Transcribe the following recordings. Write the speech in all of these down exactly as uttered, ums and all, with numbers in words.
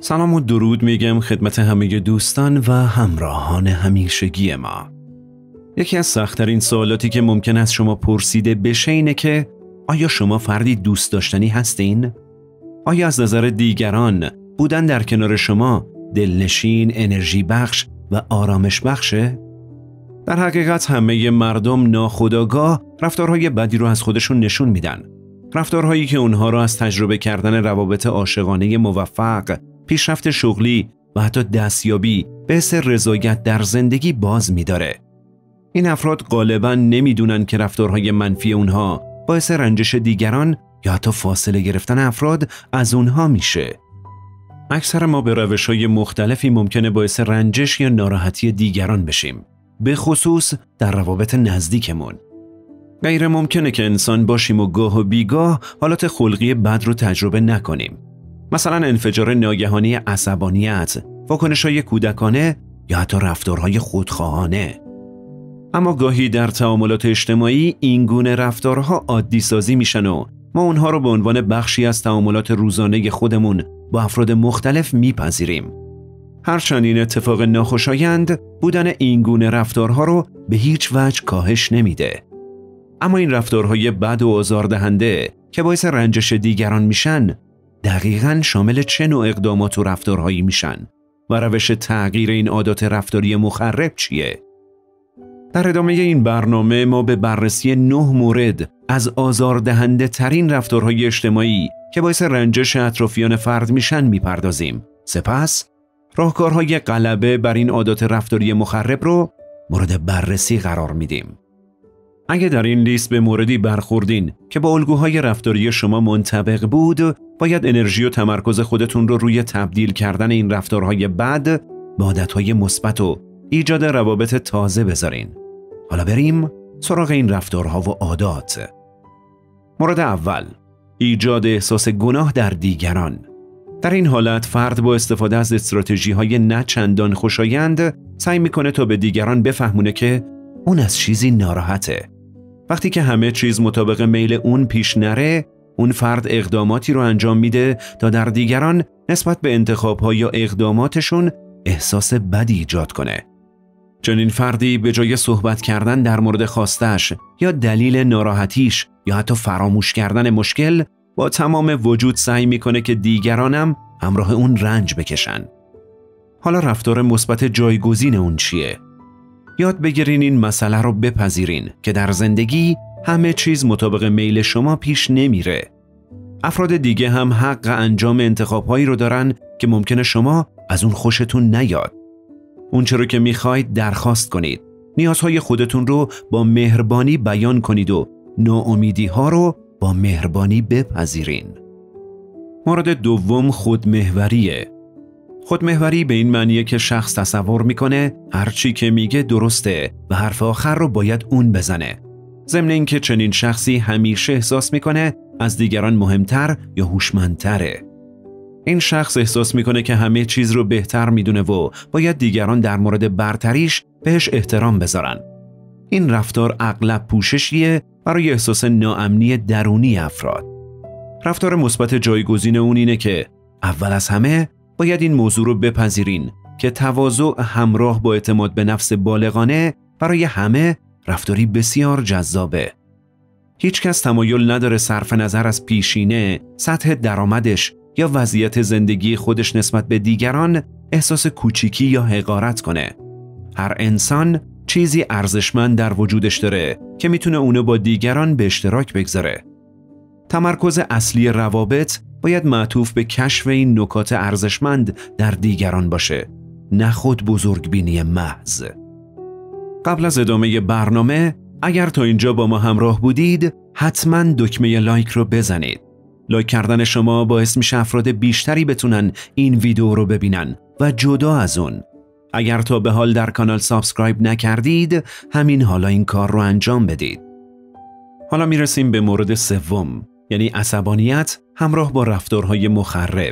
سلام و درود میگم خدمت همه دوستان و همراهان همیشگی ما. یکی از سخت‌ترین سوالاتی که ممکن است شما پرسیده بشه اینه که آیا شما فردی دوست داشتنی هستین؟ آیا از نظر دیگران بودن در کنار شما دلنشین، انرژی بخش و آرامش بخشه؟ در حقیقت همه مردم ناخودآگاه رفتارهای بدی رو از خودشون نشون میدن. رفتارهایی که اونها رو از تجربه کردن روابط عاشقانه موفق، پیشرفت شغلی و حتی دستیابی به حس رضایت در زندگی باز می‌داره. این افراد غالباً نمی‌دونن که رفتارهای منفی اونها باعث رنجش دیگران یا حتی فاصله گرفتن افراد از اونها میشه. اکثر ما به روش‌های مختلفی ممکنه باعث رنجش یا ناراحتی دیگران بشیم، به خصوص در روابط نزدیکمون. غیر ممکنه که انسان باشیم و گاه و بیگاه حالات خلقی بد رو تجربه نکنیم. مثلا انفجار ناگهانی عصبانیت، واکنش‌های کودکانه یا حتی رفتارهای خودخواهانه. اما گاهی در تعاملات اجتماعی این گونه رفتارها عادی سازی میشن و ما اونها رو به عنوان بخشی از تعاملات روزانه خودمون با افراد مختلف میپذیریم. هرچند این اتفاق ناخوشایند بودن این گونه رفتارها رو به هیچ وجه کاهش نمیده. اما این رفتارهای بد و آزاردهنده که باعث رنجش دیگران میشن دقیقاً شامل چه نوع اقدامات و رفتارهایی میشن و روش تغییر این عادات رفتاری مخرب چیه؟ در ادامه این برنامه ما به بررسی نه مورد از آزاردهنده ترین رفتارهای اجتماعی که باعث رنجش اطرافیان فرد میشن میپردازیم. سپس راهکارهای غلبه بر این عادات رفتاری مخرب رو مورد بررسی قرار میدیم. اگه در این لیست به موردی برخوردین که با الگوهای رفتاری شما منطبق بود، باید انرژی و تمرکز خودتون رو روی تبدیل کردن این رفتارهای بد به عادتهای مثبت و ایجاد روابط تازه بذارین. حالا بریم سراغ این رفتارها و عادات. مورد اول، ایجاد احساس گناه در دیگران. در این حالت فرد با استفاده از استراتژی‌های نه چندان خوشایند سعی میکنه تا به دیگران بفهمونه که اون از چیزی ناراحته. وقتی که همه چیز مطابق میل اون پیش نره، اون فرد اقداماتی رو انجام میده تا در دیگران نسبت به انتخاب‌ها یا اقداماتشون احساس بدی ایجاد کنه. چنین فردی به جای صحبت کردن در مورد خواستش یا دلیل ناراحتیش یا حتی فراموش کردن مشکل، با تمام وجود سعی میکنه که دیگرانم همراه اون رنج بکشن. حالا رفتار مثبت جایگزین اون چیه؟ یاد بگیرین این مسئله رو بپذیرین که در زندگی همه چیز مطابق میل شما پیش نمیره. افراد دیگه هم حق انجام انتخاب‌هایی رو دارن که ممکنه شما از اون خوشتون نیاد. اون چرا که میخواید درخواست کنید. نیازهای خودتون رو با مهربانی بیان کنید و ناامیدی‌ها رو با مهربانی بپذیرین. مورد دوم، خودمحوریه. خودمحوری به این معنیه که شخص تصور میکنه هر چی که میگه درسته و حرف آخر رو باید اون بزنه. ضمن اینکه چنین شخصی همیشه احساس میکنه از دیگران مهمتر یا هوشمندتره. این شخص احساس میکنه که همه چیز رو بهتر میدونه و باید دیگران در مورد برتریش بهش احترام بذارن. این رفتار اغلب پوششیه برای احساس ناامنی درونی افراد. رفتار مثبت جایگزین اون اینه که اول از همه باید این موضوع رو بپذیرین که تواضع همراه با اعتماد به نفس بالغانه برای همه رفتاری بسیار جذابه. هیچ کس تمایل نداره صرف نظر از پیشینه، سطح درآمدش یا وضعیت زندگی خودش نسبت به دیگران احساس کوچیکی یا حقارت کنه. هر انسان چیزی ارزشمند در وجودش داره که میتونه اونو با دیگران به اشتراک بگذاره. تمرکز اصلی روابط باید معطوف به کشف این نکات ارزشمند در دیگران باشه، نه خود بزرگبینی محض. قبل از ادامه برنامه، اگر تا اینجا با ما همراه بودید، حتما دکمه لایک رو بزنید. لایک کردن شما باعث میشه افراد بیشتری بتونن این ویدیو رو ببینن و جدا از اون، اگر تا به حال در کانال سابسکرایب نکردید، همین حالا این کار رو انجام بدید. حالا میرسیم به مورد سوم، یعنی عصبانیت همراه با رفتارهای مخرب.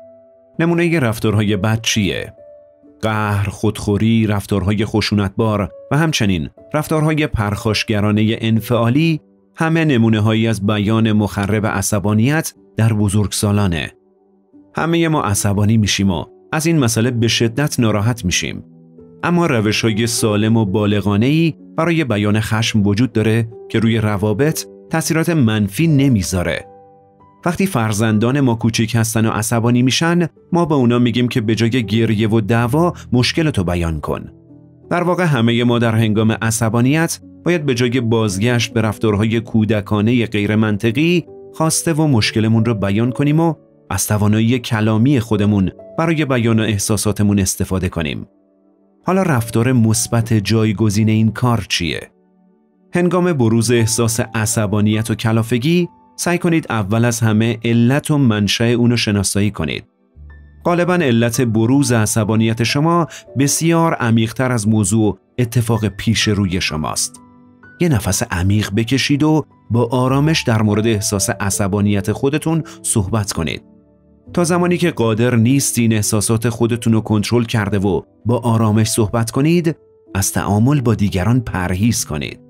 نمونه رفتارهای بد چیه؟ قهر، خودخوری، رفتارهای خشونتبار و همچنین رفتارهای پرخاشگرانه انفعالی همه نمونه‌هایی از بیان مخرب عصبانیت در بزرگسالانه. همه ما عصبانی میشیم و از این مسئله به شدت ناراحت میشیم. اما روش‌های سالم و بالغانه‌ای برای بیان خشم وجود داره که روی روابط تأثیرات منفی نمیذاره. وقتی فرزندان ما کوچیک هستن و عصبانی میشن، ما به اونا میگیم که به جای گریه و دعوا مشکلتو بیان کن. در واقع همه ما در هنگام عصبانیت باید به جای بازگشت به رفتارهای کودکانه غیر منطقی، خواسته و مشکلمون رو بیان کنیم و از توانایی کلامی خودمون برای بیان احساساتمون استفاده کنیم. حالا رفتار مثبت جایگزین این کار چیه؟ هنگام بروز احساس عصبانیت و کلافگی، سعی کنید اول از همه علت و منشأ اونو شناسایی کنید. غالباً علت بروز عصبانیت شما بسیار عمیق‌تر از موضوع اتفاق پیش روی شماست. یه نفس عمیق بکشید و با آرامش در مورد احساس عصبانیت خودتون صحبت کنید. تا زمانی که قادر نیستین احساسات خودتون رو کنترل کرده و با آرامش صحبت کنید، از تعامل با دیگران پرهیز کنید.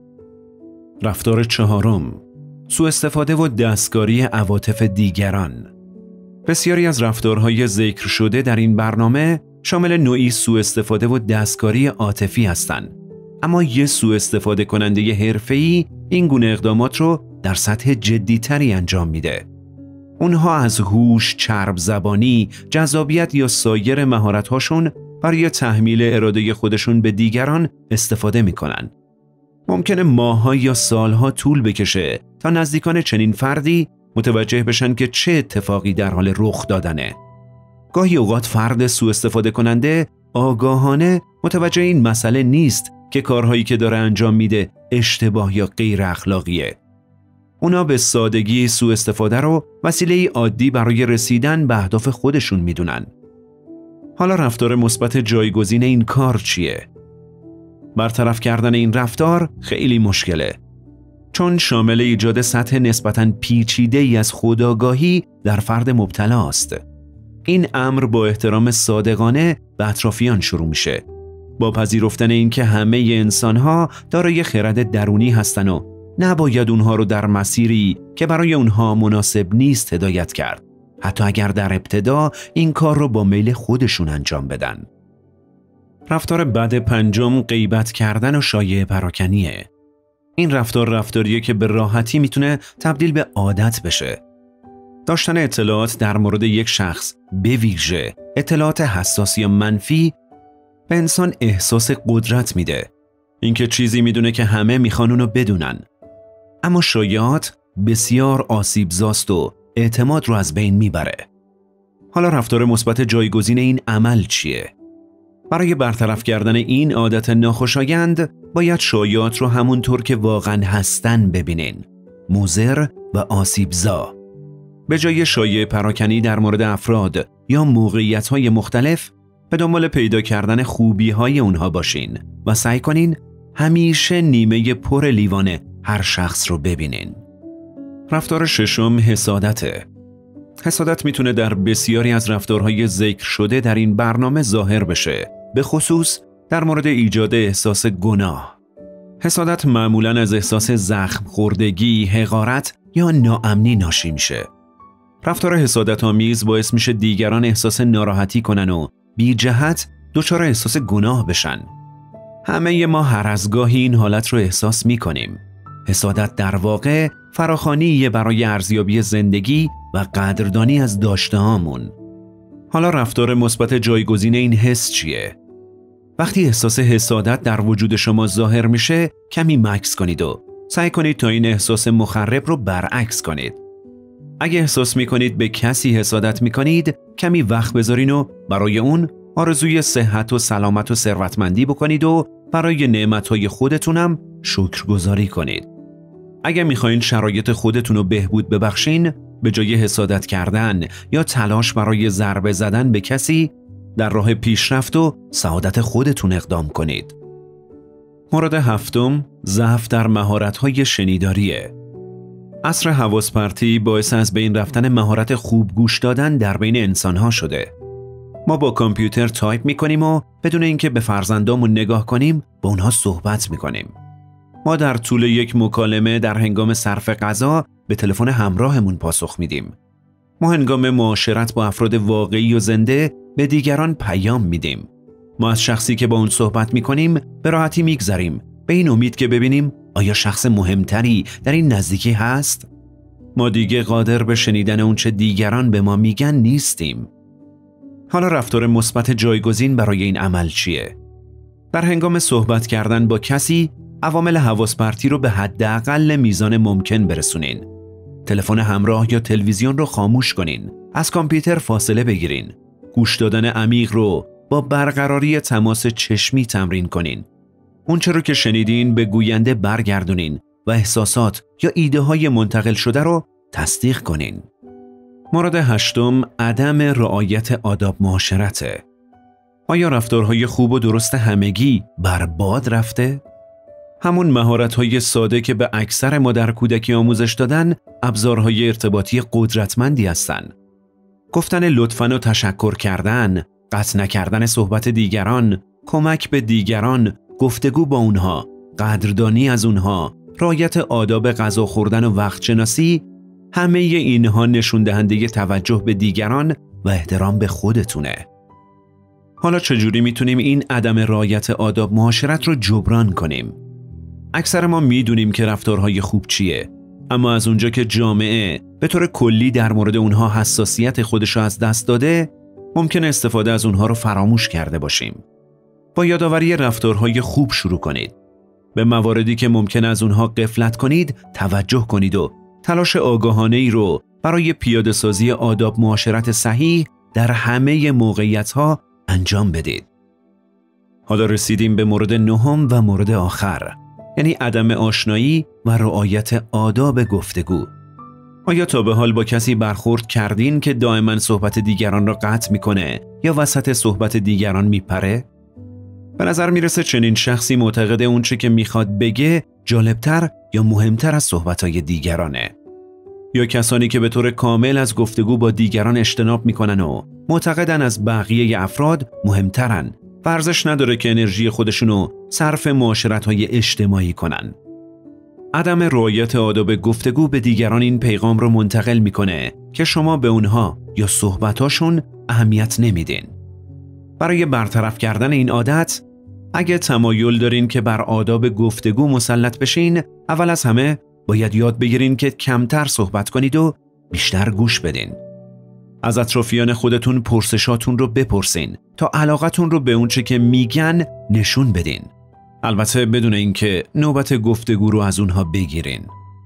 رفتار چهارم، سوء استفاده و دستکاری عواطف دیگران. بسیاری از رفتارهای ذکر شده در این برنامه شامل نوعی سوء استفاده و دستکاری عاطفی هستند. اما یه سوء استفاده کننده حرفه‌ای این گونه اقدامات رو در سطح جدی‌تری انجام میده. اونها از هوش، چرب زبانی، جذابیت یا سایر مهارت‌هاشون برای تحمیل اراده خودشون به دیگران استفاده میکنن. ممکنه ماه‌ها یا سالها طول بکشه تا نزدیکان چنین فردی متوجه بشن که چه اتفاقی در حال رخ دادنه. گاهی اوقات فرد سوء استفاده کننده آگاهانه متوجه این مسئله نیست که کارهایی که داره انجام میده اشتباه یا غیر اخلاقیه. اونا به سادگی سوء استفاده رو وسیله‌ای عادی برای رسیدن به اهداف خودشون میدونن. حالا رفتار مثبت جایگزین این کار چیه؟ برطرف کردن این رفتار خیلی مشکله، چون شامل ایجاد سطح نسبتاً پیچیده‌ای از خودآگاهی در فرد مبتلا است. این امر با احترام صادقانه به اطرافیان شروع میشه، با پذیرفتن اینکه همه انسان‌ها دارای خرد درونی هستن و نباید اونها رو در مسیری که برای اونها مناسب نیست هدایت کرد، حتی اگر در ابتدا این کار رو با میل خودشون انجام بدن. رفتار بد پنجم، غیبت کردن و شایعه پراکنیه. این رفتار رفتاریه که به راحتی میتونه تبدیل به عادت بشه. داشتن اطلاعات در مورد یک شخص، به ویژه اطلاعات حساس یا منفی، به انسان احساس قدرت میده. اینکه چیزی میدونه که همه میخوان اونو بدونن. اما شایعات بسیار آسیبزاست و اعتماد رو از بین میبره. حالا رفتار مثبت جایگزین این عمل چیه؟ برای برطرف کردن این عادت ناخوشایند باید شایعات رو همونطور که واقعا هستن ببینین، مضر و آسیبزا. به جای شایعه پراکنی در مورد افراد یا موقعیت‌های مختلف، به دنبال پیدا کردن خوبی‌های اونها باشین و سعی کنین همیشه نیمه پر لیوان هر شخص رو ببینین. رفتار ششم، حسادته. حسادت میتونه در بسیاری از رفتارهای ذکر شده در این برنامه ظاهر بشه، به خصوص در مورد ایجاد احساس گناه. حسادت معمولاً از احساس زخم خوردگی، حقارت یا ناامنی ناشی میشه. رفتار حسادت آمیز باعث میشه دیگران احساس ناراحتی کنن و بی جهت دچار احساس گناه بشن. همه ما هر از گاهی این حالت رو احساس میکنیم. حسادت در واقع فراخوانیه برای ارزیابی زندگی و قدردانی از داشته‌هامون. حالا رفتار مثبت جایگزین این حس چیه؟ وقتی احساس حسادت در وجود شما ظاهر میشه، کمی مکث کنید و سعی کنید تا این احساس مخرب رو برعکس کنید. اگه احساس میکنید به کسی حسادت میکنید، کمی وقت بذارین و برای اون آرزوی صحت و سلامت و ثروتمندی بکنید و برای نعمتهای خودتونم شکرگزاری کنید. اگه میخواین شرایط خودتون رو بهبود ببخشین، به جای حسادت کردن یا تلاش برای ضربه زدن به کسی، در راه پیشرفت و سعادت خودتون اقدام کنید. مورد هفتم، ضعف در مهارت‌های شنیداریه. عصر حواس پرتی باعث از بین رفتن مهارت خوب گوش دادن در بین انسان‌ها شده. ما با کامپیوتر تایپ می‌کنیم و بدون اینکه به فرزندامون نگاه کنیم، با اونها صحبت می‌کنیم. ما در طول یک مکالمه در هنگام صرف غذا به تلفن همراهمون پاسخ میدیم. ما هنگام معاشرت با افراد واقعی و زنده به دیگران پیام میدیم. ما از شخصی که با اون صحبت میکنیم به راحتی میگذریم، به این امید که ببینیم آیا شخص مهمتری در این نزدیکی هست؟ ما دیگه قادر به شنیدن اون چه دیگران به ما میگن نیستیم. حالا رفتار مثبت جایگزین برای این عمل چیه؟ در هنگام صحبت کردن با کسی عوامل حواس پرتی رو به حداقل میزان ممکن برسونین. تلفن همراه یا تلویزیون رو خاموش کنین. از کامپیوتر فاصله بگیرین. گوش دادن عمیق رو با برقراری تماس چشمی تمرین کنین. اون چه رو که شنیدین به گوینده برگردونین و احساسات یا ایده های منتقل شده رو تصدیق کنین. مورد هشتم، عدم رعایت آداب معاشرته. آیا رفتارهای خوب و درست همگی برباد رفته؟ همون مهارت‌های ساده که به اکثر ما در کودکی آموزش دادن، ابزارهای ارتباطی قدرتمندی هستند. گفتن لطفاً و تشکر کردن، قطع نکردن صحبت دیگران، کمک به دیگران، گفتگو با اونها، قدردانی از اونها، رعایت آداب غذا خوردن و وقت شناسی، همه اینها نشون دهنده توجه به دیگران و احترام به خودتونه. حالا چجوری میتونیم این عدم رعایت آداب معاشرت رو جبران کنیم؟ اکثر ما میدونیم که رفتارهای خوب چیه، اما از اونجا که جامعه به طور کلی در مورد اونها حساسیت خودش رو از دست داده، ممکن استفاده از اونها رو فراموش کرده باشیم. با یادآوری رفتارهای خوب شروع کنید. به مواردی که ممکن از اونها غفلت کنید توجه کنید و تلاش آگاهانه‌ای رو برای پیاده سازی آداب معاشرت صحیح در همه موقعیت‌ها انجام بدید. حالا رسیدیم به مورد نهم و مورد آخر، یعنی عدم آشنایی و رعایت آداب گفتگو. آیا تا به حال با کسی برخورد کردین که دائما صحبت دیگران را قطع میکنه یا وسط صحبت دیگران میپره؟ به نظر میرسه چنین شخصی معتقد اون چه که میخواد بگه جالبتر یا مهمتر از صحبتهای دیگرانه. یا کسانی که به طور کامل از گفتگو با دیگران اجتناب میکنن و معتقدن از بقیه افراد مهمترن و ارزش نداره که انرژی خودشونو صرف معاشرت‌های اجتماعی کنن. عدم رعایت آداب گفتگو به دیگران این پیغام رو منتقل میکنه که شما به اونها یا صحبتاشون اهمیت نمیدین. برای برطرف کردن این عادت، اگه تمایل دارین که بر آداب گفتگو مسلط بشین، اول از همه باید یاد بگیرین که کمتر صحبت کنید و بیشتر گوش بدین. از اطرافیان خودتون پرسشاتون رو بپرسین تا علاقتون رو به اون چه که میگن نشون بدین. البته بدون اینکه نوبت گفتگو رو از اونها بگیرین.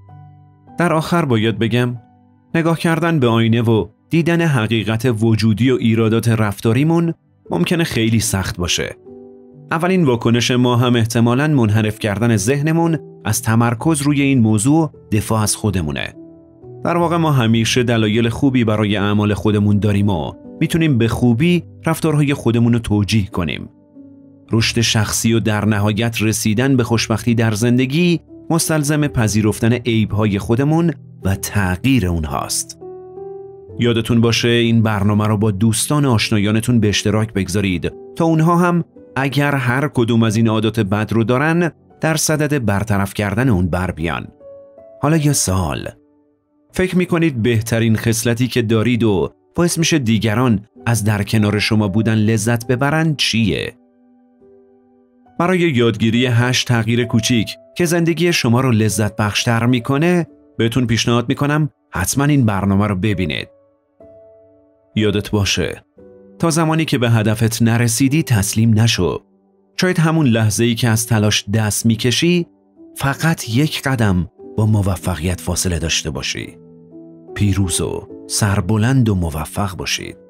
در آخر باید بگم نگاه کردن به آینه و دیدن حقیقت وجودی و ایرادات رفتاریمون ممکنه خیلی سخت باشه. اولین واکنش ما هم احتمالاً منحرف کردن ذهنمون از تمرکز روی این موضوع دفاع از خودمونه. در واقع ما همیشه دلایل خوبی برای اعمال خودمون داریم و میتونیم به خوبی رفتارهای خودمون رو توجیه کنیم. رشد شخصی و در نهایت رسیدن به خوشبختی در زندگی مستلزم پذیرفتن عیب‌های خودمون و تغییر اونهاست. یادتون باشه این برنامه رو با دوستان و آشنایانتون به اشتراک بگذارید تا اونها هم اگر هر کدوم از این عادات بد رو دارن در صدد برطرف کردن اون بر بیان. حالا یه سوال، فکر میکنید بهترین خصلتی که دارید و باعث میشه دیگران از در کنار شما بودن لذت ببرن چیه؟ برای یادگیری هشت تغییر کوچیک که زندگی شما رو لذت بخشتر میکنه بهتون پیشنهاد میکنم حتما این برنامه رو ببینید. یادت باشه تا زمانی که به هدفت نرسیدی تسلیم نشو. شاید همون لحظه‌ای که از تلاش دست میکشی فقط یک قدم با موفقیت فاصله داشته باشی. پیروز و سربلند و موفق باشید.